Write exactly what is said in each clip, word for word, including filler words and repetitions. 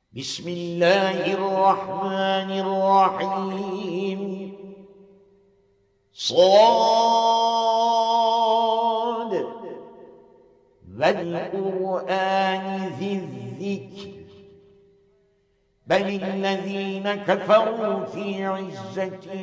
بسم الله الرحمن الرحيم صاد والقرآن ذي الذكر بل الذين كفروا في عزة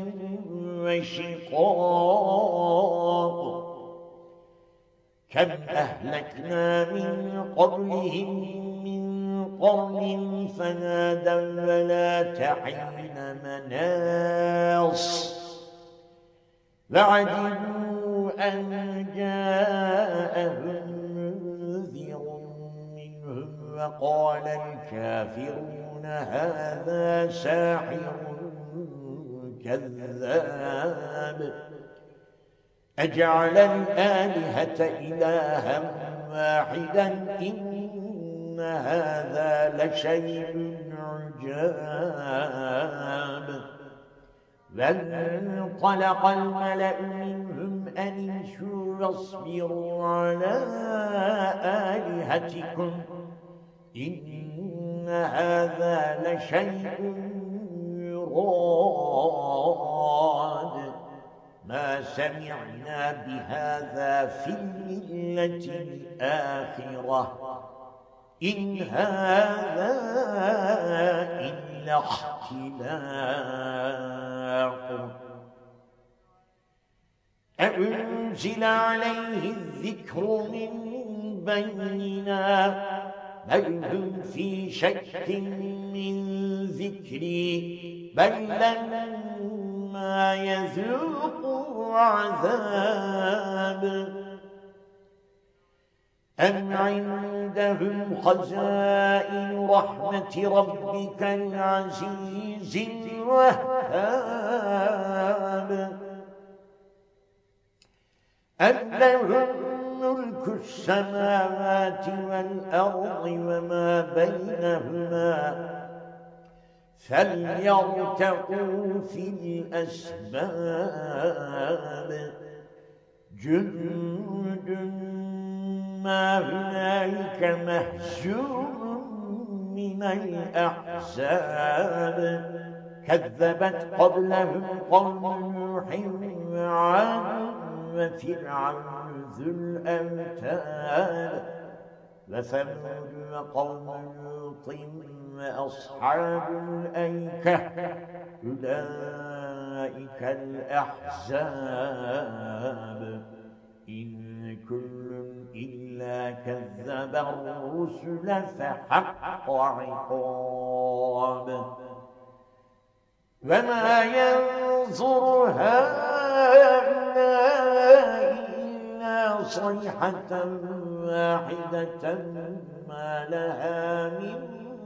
وشقاق كم أهلكنا من قبلهم قرن فنادوا ولا حين مناص وعجبوا أن جاءهم منذر منهم وقال الكافرون هذا ساحر كذاب أجعل الآلهة إلها واحدا إن هذا لشيء عجاب وانطلق الملأ منهم أن امشوا واصبروا على آلهتكم إن هذا لشيء يراد ما سمعنا بهذا في الملة الآخرة إن هذا إلا اختلاق أنزل عليه الذكر من بيننا بل هم في شك من ذكري بل لما يذوقوا عذاب أم عندهم خزائن رحمة ربك العزيز الوهاب أم لهم ملك السماوات والأرض وما بينهما فليرتقوا في الأسباب جند ما هنالك مهزوم من الأحزاب كذبت قبلهم قوم نوح وعاد وفرعون ذو الأوتاد وثمود وقوم لوط وأصحاب الأيكة أولئك الأحزاب إن كل إلا كذب الرسل فحق عقاب وما ينظر هؤلاء إلا صيحة واحدة ما لها من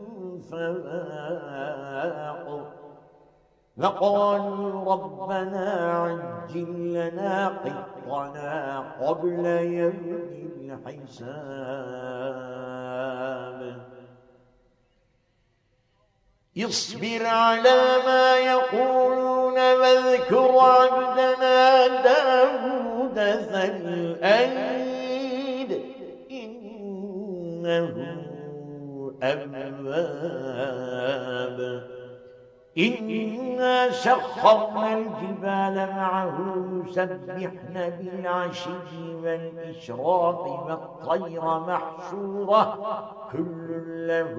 فواق وقالوا ربنا عجل لنا قطنا قبل يوم الحساب اصبر على ما يقولون واذكر عبدنا داود ذا الأيد إنه أواب إنا سخرنا الجبال معه يسبحن بالعشي والإشراق والطير محشورة كل له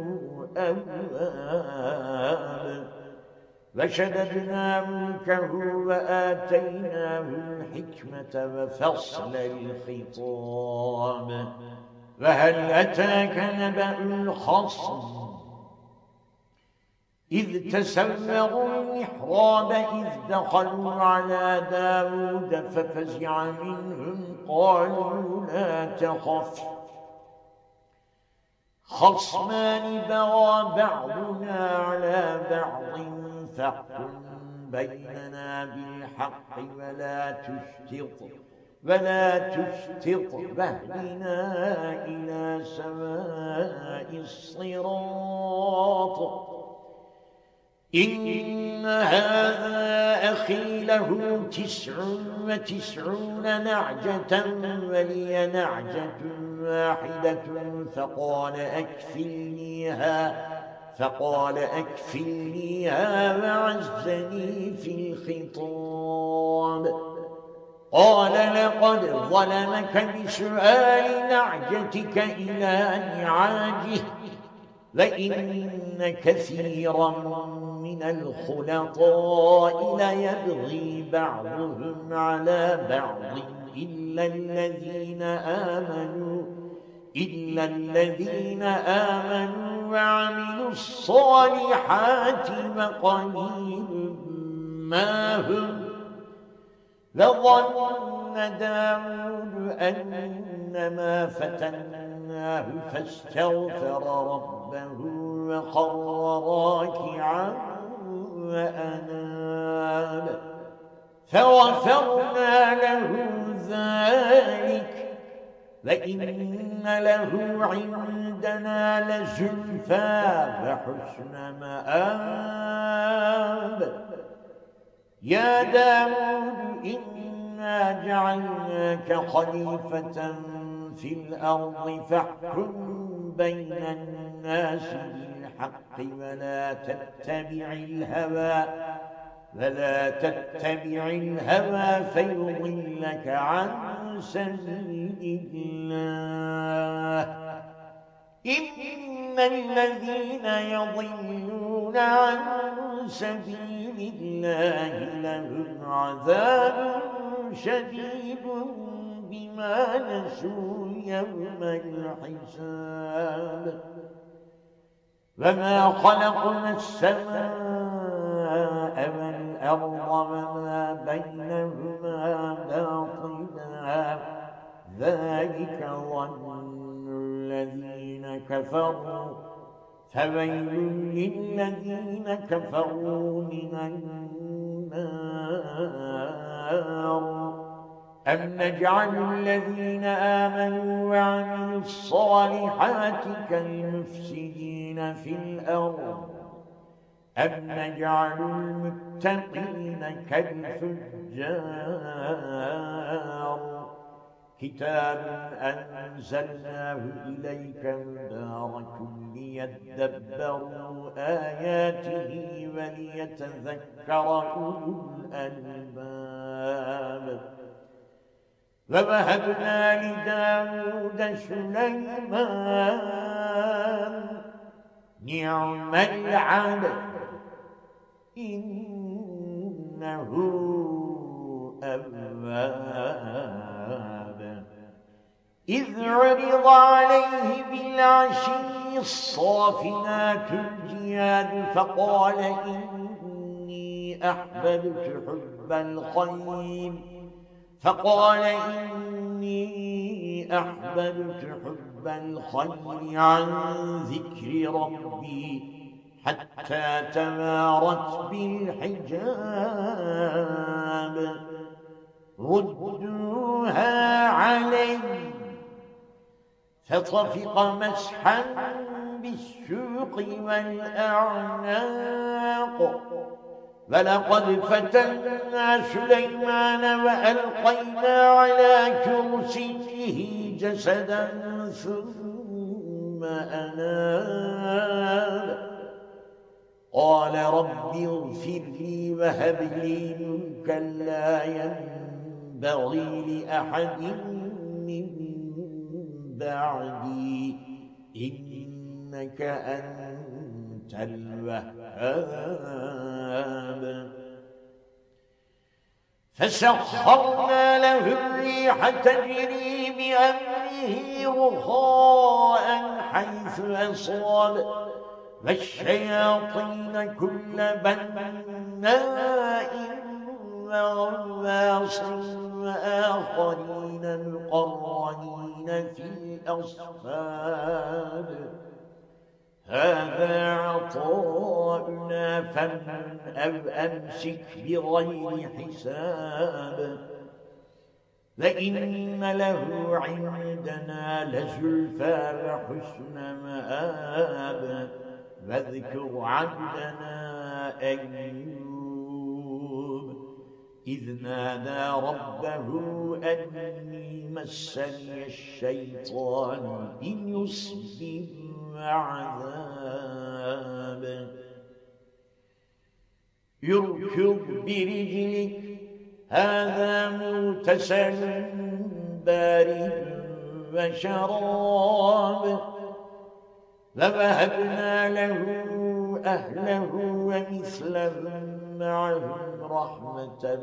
أواب وشددنا ملكه وآتيناه الحكمة وفصل الخطاب وهل أتاك نبأ الخصم إذ تسوروا المحراب إذ دخلوا على داود ففزع منهم قالوا لا تخف خصمان بغى بعضنا على بعض فاحكم بيننا بالحق ولا تشتط ولا تشتط واهدنا إلى سواء الصراط إن هذا أخي له تسع وتسعون نعجة ولي نعجة واحدة فقال أكفلنيها فقال أكفلنيها وعزني في الخطاب. قال لقد ظلمك بسؤال نعجتك إلى نعاجه، وإن كثيرا من الخلطاء ليبغي بعضهم على بعض إلا الذين آمنوا إلا الذين آمنوا وعملوا الصالحات وقليل ما هم. لظن داود أنما فتناه فاستغفر ربه وخر راكعا وأناب، فغفرنا له ذلك وإن له عندنا لزلفى وحسن مآب. يا داود إنا جعلناك خليفة في الأرض فاحكم بين الناس بالحق ولا تتبع الهوى ولا تتبع الهوى فيضلك عن سبيل الله. إن الذين يضلون عن سبيل الله لهم عذاب شديد بما نسوا يوم الحساب. وما خلقنا السماء والأرض وما بينهما باطلا ذلك ظن الذين كفروا فويل للذين كفروا من النار. أم نجعل الذين آمنوا وعملوا الصالحات كالمفسدين في الأرض أم نجعل المتقين كالفجار. كتاب أنزلناه إليك مبارك ليدبروا آياته وليتذكر أولو الألباب. ووهبنا لداود سليمان نعم العبد إنه أواب. إذ عرض عليه بالعشي الصافنات الجياد فقال إني أحببت حب الخير فقال إني أحببت حب الخير عن ذكر ربي حتى توارت بالحجاب. ردوها علي فطفق مسحا بالسوق والأعناق. ولقد فتنا سليمان وألقينا على كرسيه جسدا ثم أناب. قال رب اغفر لي وهب لي ملكا لا ينبغي لأحد من بعدي إنك أنت الوهاب. فسخرنا له الريح تجري بأمره رخاء حيث أصاب والشياطين كل بناء وغواص وآخرين مقرنين في الأصفاد. هذا عطاؤنا فمن أو أمسك بغير حساب. وإن له عندنا لزلفى وحسن مآب. واذكر عبدنا أيوب إذ نادى ربه أني مسني الشيطان إن يصبح وعذاب. اركض برجلك هذا مغتسل بارد وشراب ووهبنا له أهله ومثلهم معهم رحمة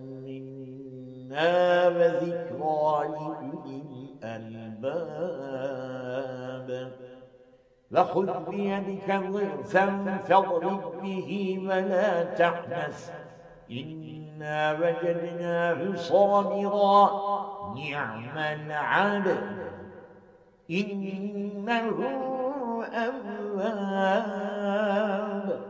منا وذكرى لأولي الألباب وخذ بيدك ضغثا فاضرب به ولا تحنث إنا وجدناه صابرا نعم العبد إنه أواب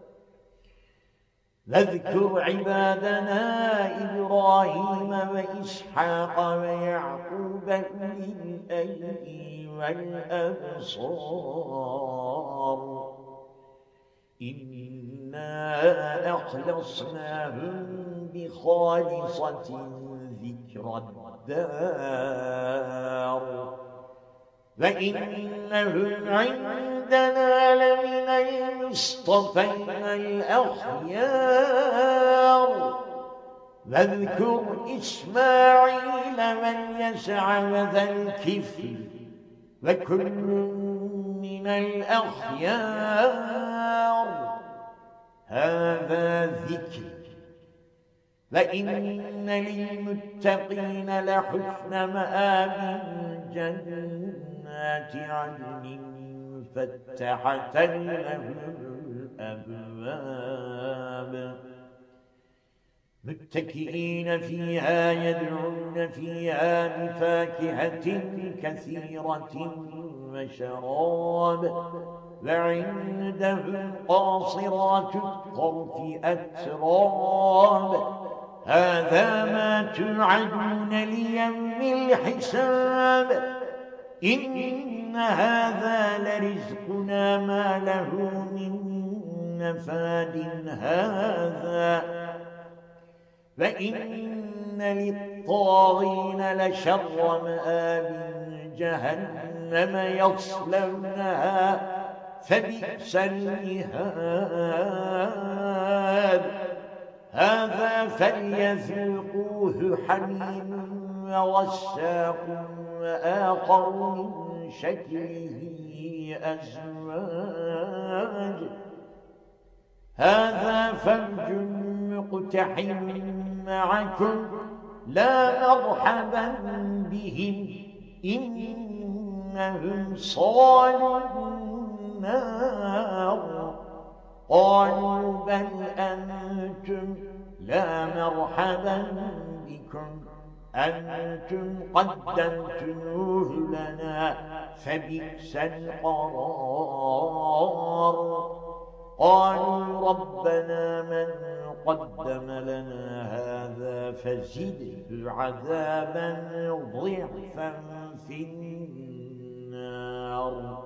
واذكر عبادنا إبراهيم وإسحاق ويعقوب أولي الأيدي والأبصار إنا أخلصناهم بخالصة ذكر الدار وإنهم عندنا لمن المصطفين الأخيار واذكر إسماعيل واليسع وذا الكفل وكل من الأخيار هذا ذكر وإن للمتقين لحسن مآب جنات عدن مفتحة لهم الأبواب متكئين فيها يدعون فيها بفاكهة كثيرة وشراب وعندهم قاصرات الطرف أتراب هذا ما توعدون ليوم الحساب إن هذا لرزقنا ما له من نفاد هذا وإن للطاغين لشر مآب جهنم يصلونها فبئس المهاد هذا فليذوقوه حميم وغساق وآخر من شكله أزواج هذا فوج مقتحم معكم لا مرحبا بهم إنهم صالوا النار قالوا بل أنتم لا مرحبا بكم أنتم قدمتموه لنا فبئس القرار قالوا ربنا من قدم لنا هذا فزده عذابا ضعفا في النار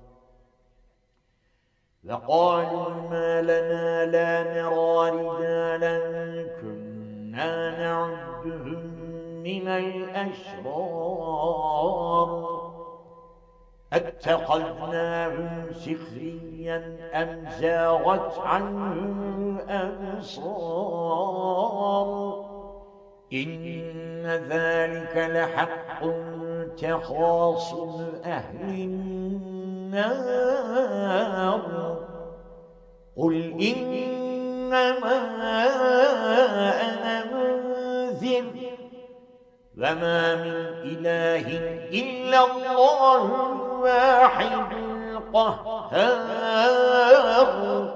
وقالوا ما لنا لا نرى رجالا كنا نعدهم من الأشرار اتخذناهم سخريا أم زاغت عنهم الأبصار إن ذلك لحق تخاصم أهل النار قل إنما أنا منذر وما من إله إلا الله الواحد القهار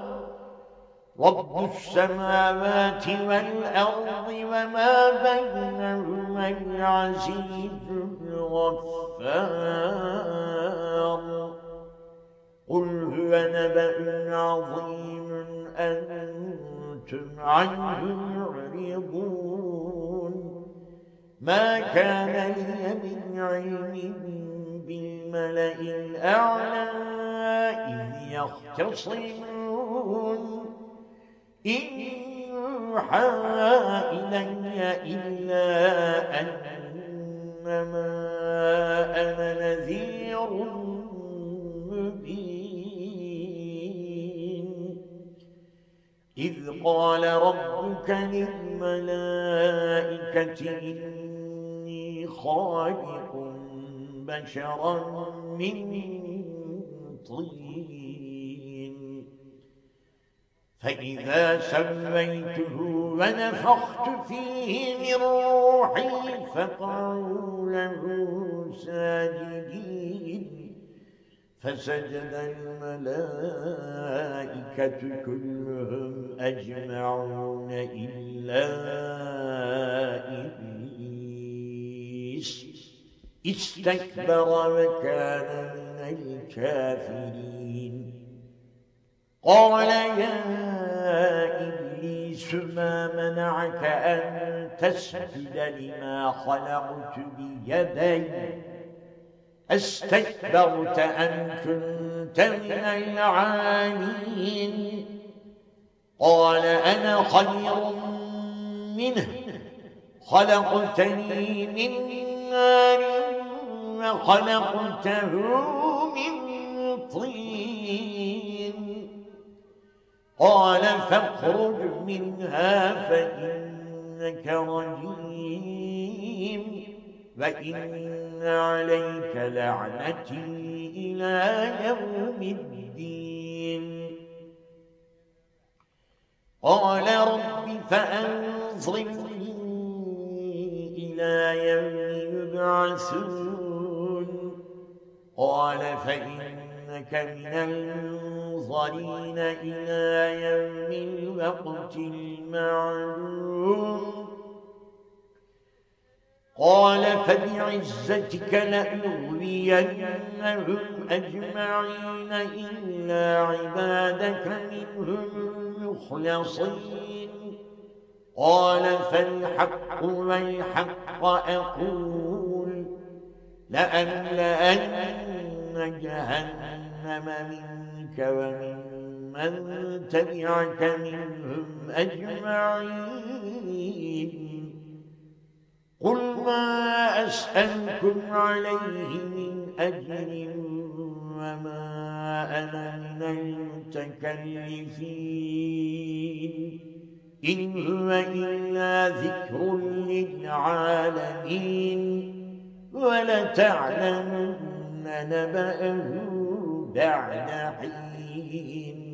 رب السماوات والأرض وما بينهما العزيز الغفار قل هو نبأ عظيم أنتم عنه معرضون ما كان لي من علم بالملأ الأعلى إذ يختصمون إن يوحى إلي إلا أنما أنا نذير مبين إذ قال ربك للملائكة إني خالق بشرا من طين فإذا سويته ونفخت فيه من روحي فقعوا له ساجدين فسجد الملائكة كلهم أجمعون إلا إبليس استكبر وكان من الكافرين قال يا إبليس ما منعك أن تسجد لما خلقت بيدي استكبرت أم كنت من العالين قال أنا خير منه خلقتني من نار وخلقته من طين قال فاخرج منها فإنك رجيم وإن عليك لعنتي إلى يوم الدين قال رب فأنظرني إلى يوم يبعثون قال فإنك من المنظرين إلى يوم الوقت المعلوم قال فبعزتك لأغوينهم أجمعين إلا عبادك منهم المخلصين قال فالحق والحق أقول لأملأن جهنم منك ومن من تبعك منهم أجمعين قل ما أسألكم عليه من أجر وما أنا من المتكلفين إن هو إلا ذكر للعالمين ولتعلمن نبأه بعد حين